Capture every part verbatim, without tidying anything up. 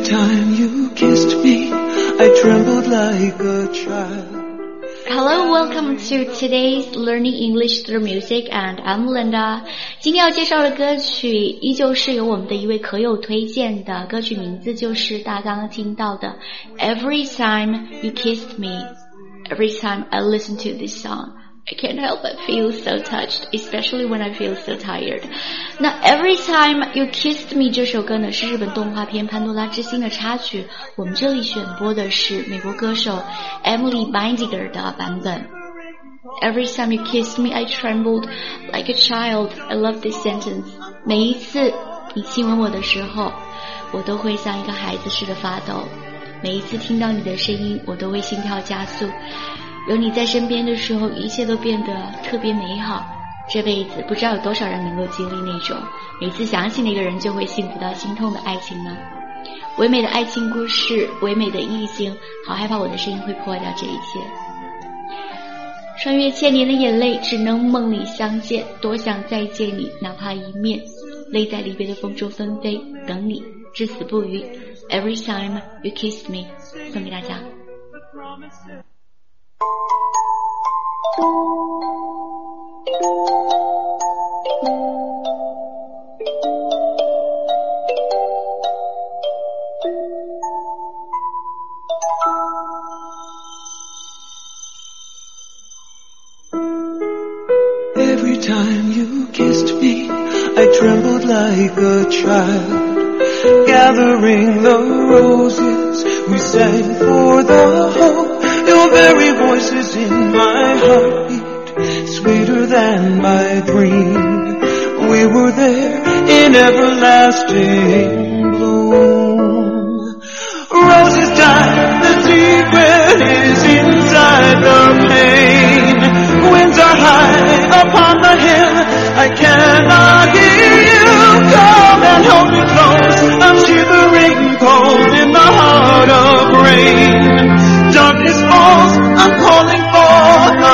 time you kissed me, I trembled like a child. Hello, welcome to today's Learning English Through Music, and I'm Linda. 今天要介绍的歌曲依旧是由我们的一位可友推荐的，歌曲名字就是大家刚刚听到的 Every Time You Kissed Me. Every time I listen to this song, I can't help but feel so touched, especially when I feel so tired. 那 Every Time You Kissed Me 这首歌呢是日本动画片《潘多拉之心》的插曲，我们这里选播的是美国歌手 Emily Beinziger 的版本。Every time you kissed me, I trembled like a child. I love this sentence. 每一次你亲吻我的时候，我都会像一个孩子似的发抖。每一次听到你的声音，我都会心跳加速。有你在身边的时候，一切都变得特别美好。这辈子不知道有多少人能够经历那种每次想起那个人就会幸福到心痛的爱情呢？唯美的爱情故事，唯美的意境，好害怕我的声音会破坏掉这一切。穿越千年的眼泪，只能梦里相见，多想再见你，哪怕一面，泪在离别的风中纷飞，等你至死不渝。 Every time you kissed me， 送给大家。 Every time you kissed me, I trembled like a child. Gathering the roses, we sang for the hope. Your very voice is in my heartbeat, sweeter than my dream. We were there in everlasting bloom. Roses die, the secret is inside the pain. Winds are high upon the hill, I cannot hear you. Come and hold me close, I'm shivering cold in the heart of rain. Darkness falls, I'm calling for the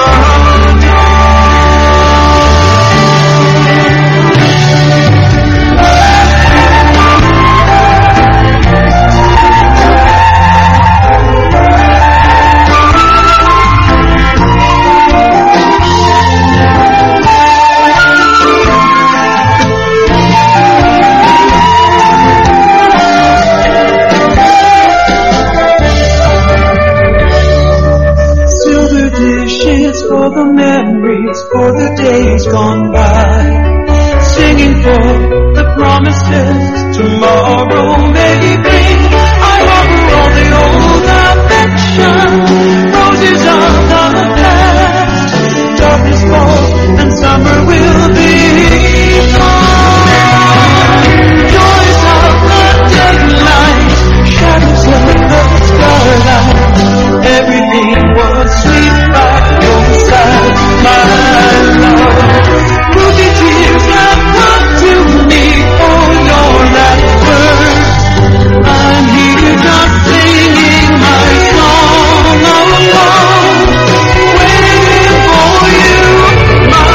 for the memories, for the days gone by, singing for the promises tomorrow may bring. I harbor all the old affection, roses of the past. Darkness falls and summer will be gone. Joys of the daylight, shadows of the starlight, everything was sweet by your side, my love. Rosy tears have come to me for your last words. I'm here just singing my song alone, waiting for you, my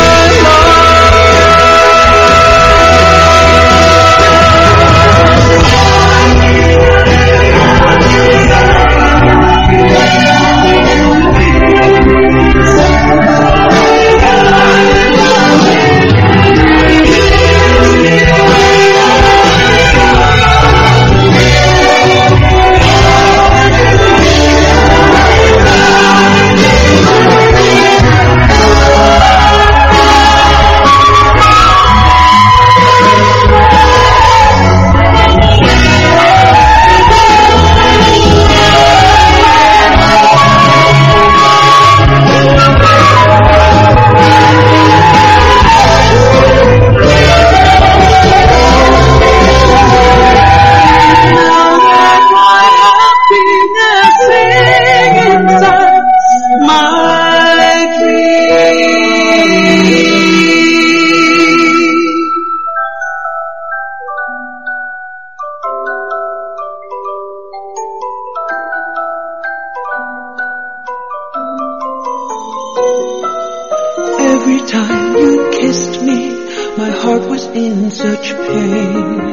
Every time you kissed me, my heart was in such pain.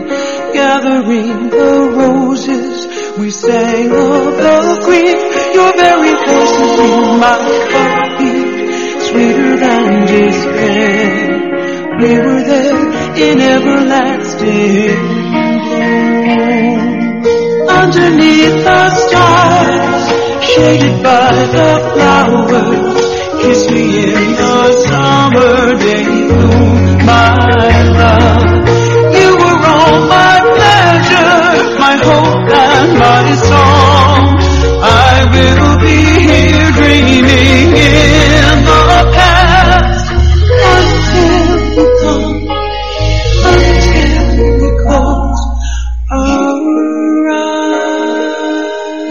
gathering the roses. We sang of the green, your very voice is in my heartbeat, sweeter than despair. We were there in everlasting bloom. Underneath the stars, shaded by the flowers, kiss me in the summer day gloom, my love. You were all my pleasure, my hope and my song. I will be here dreaming in the past until you come, until you close our eyes.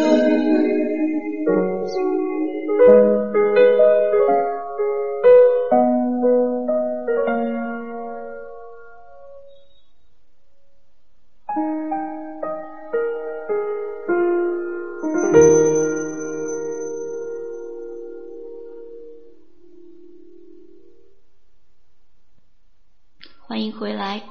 欢迎回来。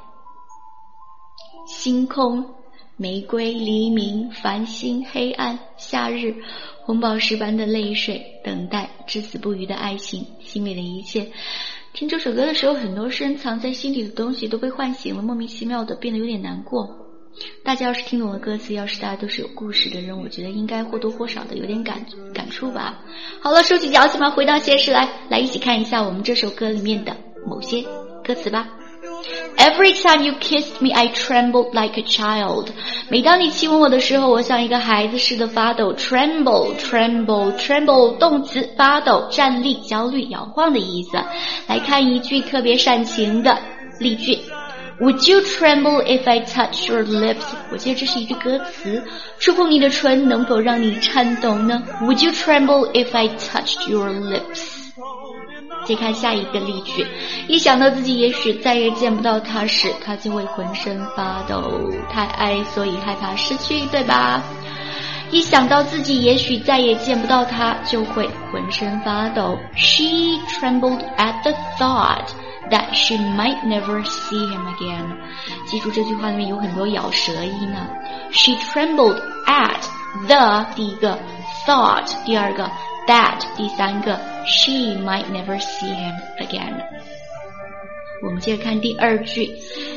星空、玫瑰、黎明、繁星、黑暗、夏日、红宝石般的泪水、等待、至死不渝的爱情、熄灭的一切。听这首歌的时候，很多深藏在心底的东西都被唤醒了，莫名其妙的变得有点难过。大家要是听懂了歌词，要是大家都是有故事的人，我觉得应该或多或少的有点感感触吧。好了，收起矫情吧，回到现实来，来一起看一下我们这首歌里面的某些歌词吧。Every time you kissed me, I trembled like a child. 每当你亲吻我的时候，我像一个孩子似的发抖。Tremble, tremble, tremble 动词，发抖、站立、焦虑、摇晃的意思。来看一句特别煽情的例句。Would you tremble if I touch your lips? 我记得这是一句歌词，触碰你的唇能否让你颤抖呢？ Would you tremble if I touched your lips?再看下一个例句，一想到自己也许再也见不到他时，他就会浑身发抖，太爱所以害怕失去，对吧？一想到自己也许再也见不到他，就会浑身发抖。She trembled at the thought that she might never see him again. 记住这句话里面有很多咬舌音呢。She trembled at the 第一个 thought 第二个that 第三个 she might never see him again. 我们接着看第二句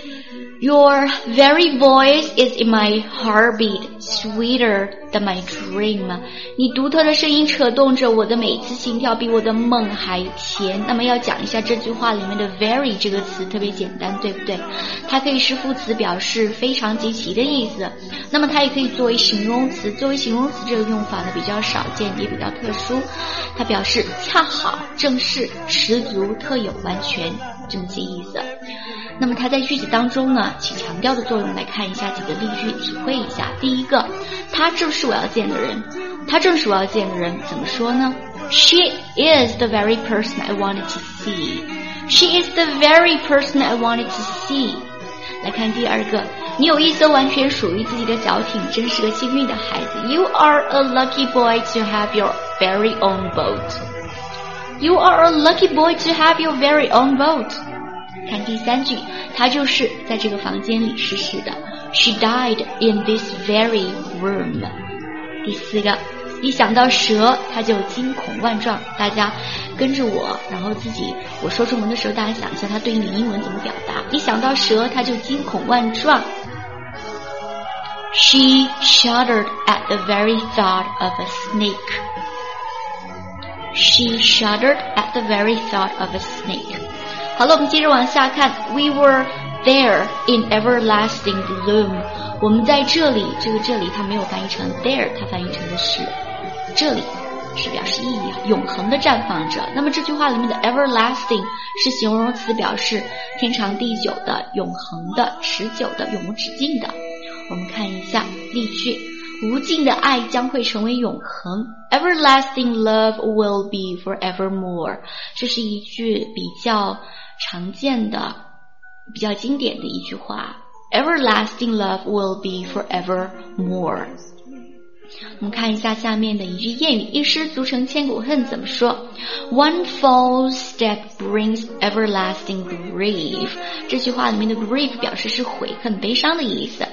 Your very voice is in my heartbeat, sweeter than my dream. 你独特的声音扯动着我的每一次心跳，比我的梦还甜。那么要讲一下这句话里面的 very 这个词特别简单，对不对？它可以是副词，表示非常极其的意思。那么它也可以作为形容词，作为形容词这个用法呢比较少见，也比较特殊。它表示恰好、正是、十足、特有、完全这么些意思。那么它在句子当中呢起强调的作用，来看一下几个例句体会一下。第一个，他正是我要见的人，他正是我要见的人，怎么说呢？ She is the very person I wanted to see. She is the very person I wanted to see. 来看第二个，你有一艘完全属于自己的小艇，真是个幸运的孩子。 You are a lucky boy to have your very own boat. You are a lucky boy to have your very own boat. 看第三句，她就是在这个房间里逝世的。She died in this very room. 第四个，一想到蛇，她就惊恐万状。大家跟着我，然后自己我说中文的时候，大家想一下它对应的英文怎么表达。一想到蛇，她就惊恐万状。She shuddered at the very thought of a snake. She shuddered at the very thought of a snake. 好了，我们接着往下看。We were there in everlasting gloom. 我们在这里，这个这里它没有翻译成 there， 它翻译成的是这里，是表示意义啊，永恒的绽放着。那么这句话里面的 everlasting 是形容词，表示天长地久的、永恒的、持久的、永无止境的。我们看一下例句，无尽的爱将会成为永恒。Everlasting love will be forevermore. 这是一句比较常见的、比较经典的一句话。Everlasting love will be forevermore. 我们看一下下面的一句谚语，一失足成千古恨怎么说？ One false step brings everlasting grief. 这句话里面的 grief 表示是悔恨、悲伤的意思。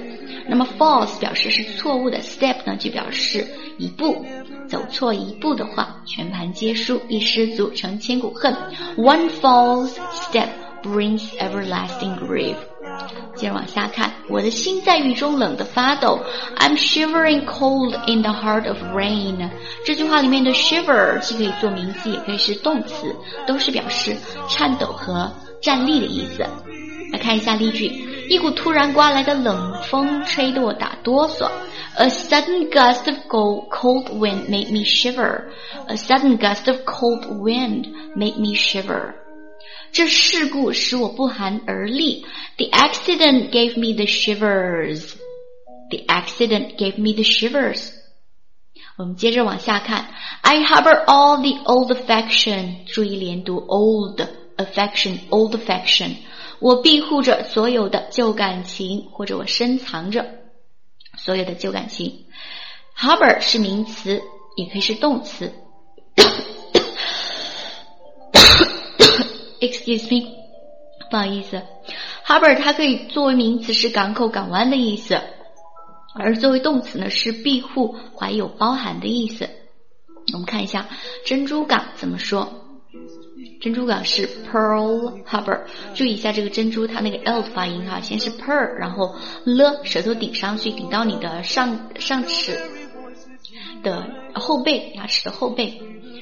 那么 false 表示是错误的 step 呢就表示一步，走错一步的话全盘皆输，一失足成千古恨。 One false step brings everlasting grief。 接着往下看，我的心在雨中冷得发抖， I'm shivering cold in the heart of rain。 这句话里面的 shiver 既可以做名词也可以是动词，都是表示颤抖和站立的意思。来看一下例句，一股突然刮来的冷风吹得我打哆嗦， A sudden gust of cold, cold wind made me shiver. A sudden gust of cold wind made me shiver. 这事故使我不寒而栗。 The accident gave me the shivers. The accident gave me the shivers. 我们接着往下看， I harbor all the old affection. 注意连读 old affection, old affection. 我庇护着所有的旧感情，或者我深藏着所有的旧感情。 Harbor 是名词，也可以是动词。Excuse me， 不好意思。 Harbor 它可以作为名词是港口港湾的意思，而作为动词呢是庇护怀有包含的意思。我们看一下珍珠港怎么说，珍珠港是 Pearl Harbor。 注意一下这个珍珠它那个 L 的发音哈，先是 pearl 然后 了，舌头顶上去，顶到你的上上齿的后背，牙齿的后背。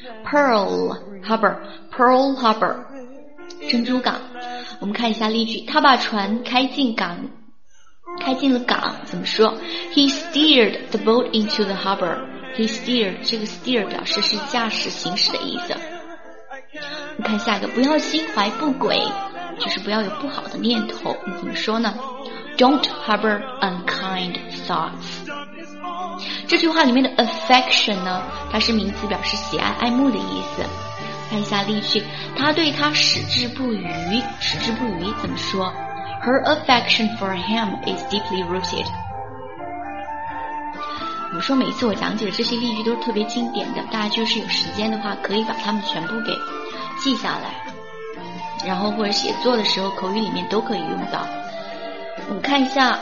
Pearl Harbor Pearl Harbor 珍珠港。我们看一下例句，他把船开进港开进了港怎么说， He steered the boat into the harbor. He steered 这个 steer 表示是驾驶行驶的意思。你看下一个，不要心怀不轨，就是不要有不好的念头，你怎么说呢？ Don't harbor unkind thoughts。 这句话里面的 affection 呢，它是名词，表示喜爱爱慕的意思。看一下例句，他对他矢志不渝，矢志不渝怎么说？ Her affection for him is deeply rooted。 我说每次我讲解的这些例句都是特别经典的，大家就是有时间的话可以把它们全部给记下来，然后或者写作的时候口语里面都可以用到。我们看一下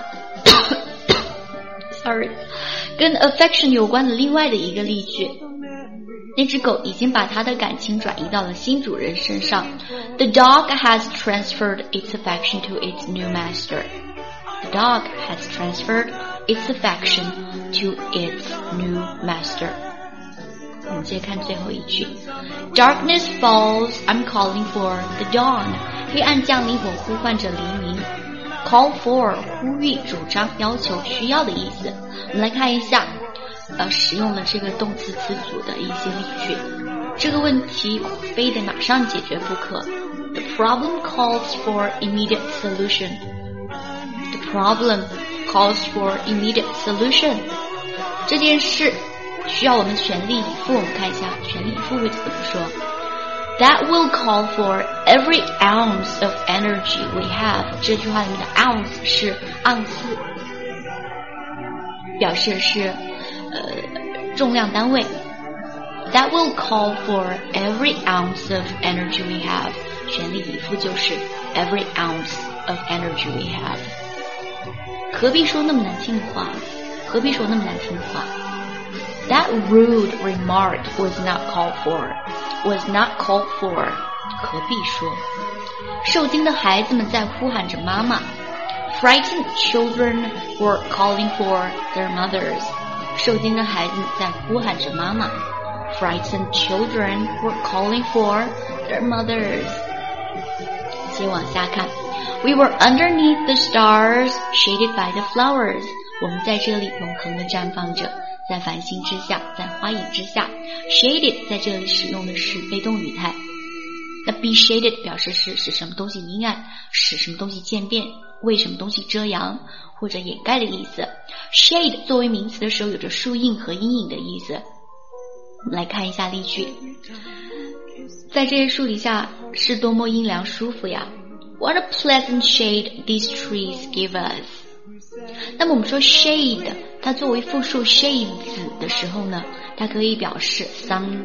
sorry 跟 affection 有关的另外的一个例句，那只狗已经把它的感情转移到了新主人身上。 The dog has transferred its affection to its new master. The dog has transferred its affection to its new master. 我们接着看最后一句， Darkness falls, I'm calling for the dawn. 黑暗降临，我呼唤着黎明。 Call for 呼吁、主张、要求、需要的意思。我们来看一下呃，使用了这个动词词组的一些例句。这个问题非得马上解决不可。 The problem calls for immediate solution. The problem calls for immediate solution. 这件事需要我们全力以赴。我们看一下全力以赴会怎么说。 That will call for every ounce of energy we have. 这句话里面的 ounce 是盎司，表示是呃重量单位。 That will call for every ounce of energy we have. 全力以赴就是 every ounce of energy we have. 何必说那么难听的话？何必说那么难听的话？ That rude remark was not called for. Was not called for. 何必说？受惊的孩子们在呼喊着妈妈。 Frightened children were calling for their mothers. 受惊的孩子们在呼喊着妈妈。 Frightened children were calling for their mothers. 接往下看， We were underneath the stars, shaded by the flowers. 我们在这里永恒地绽放着，在繁星之下，在花影之下。 Shaded 在这里使用的是被动语态。那 be shaded 表示是使什么东西阴暗，使什么东西渐变，为什么东西遮阳或者掩盖的意思。 Shade 作为名词的时候有着树荫和阴影的意思。我们来看一下例句，在这些树底下是多么阴凉舒服呀。 What a pleasant shade these trees give us. 那么我们说 shade 它作为复数 shades 的时候呢，它可以表示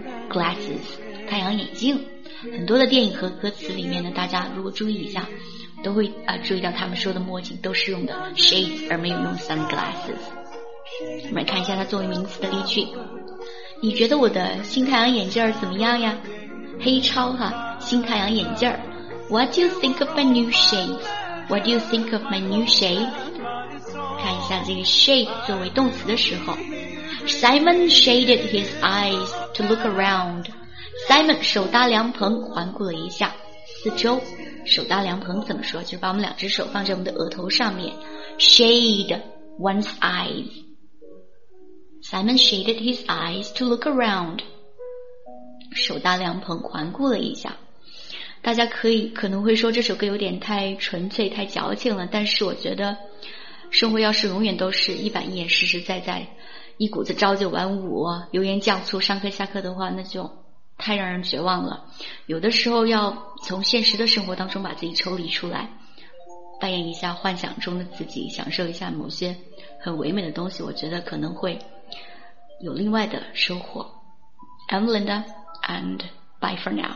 sunglasses 太阳眼镜。很多的电影和歌词里面呢，大家如果注意一下都会啊、呃、注意到他们说的墨镜都是用的 shades 而没有用 sunglasses。我们来看一下它作为名词的例句。你觉得我的新太阳眼镜怎么样呀？黑超哈，新太阳眼镜。What do you think of my new shades? What do you think of my new shades? 看一下这个 shade 作为动词的时候 Simon shaded his eyes to look around. Simon 手搭凉棚环顾了一下四周。手搭凉棚怎么说？就是把我们两只手放在我们的额头上面 shade one's eyes. Simon shaded his eyes to look around. 手搭凉棚环顾了一下。大家可以可能会说这首歌有点太纯粹太矫情了，但是我觉得生活要是永远都是一板一眼实实在在一股子朝九晚五油盐酱醋上课下课的话，那就太让人绝望了。有的时候要从现实的生活当中把自己抽离出来，扮演一下幻想中的自己，享受一下某些很唯美的东西，我觉得可能会有另外的收获。 I'm Linda and bye for now.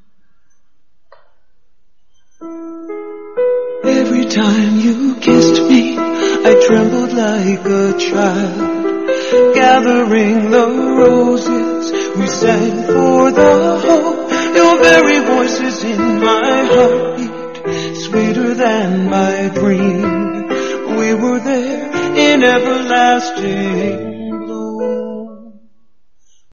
Every time you kissed me, I trembled like a child. Gathering the roses, we sang for the hope. Your very voice is in my heartbeat, sweeter than my dream. We were there in everlasting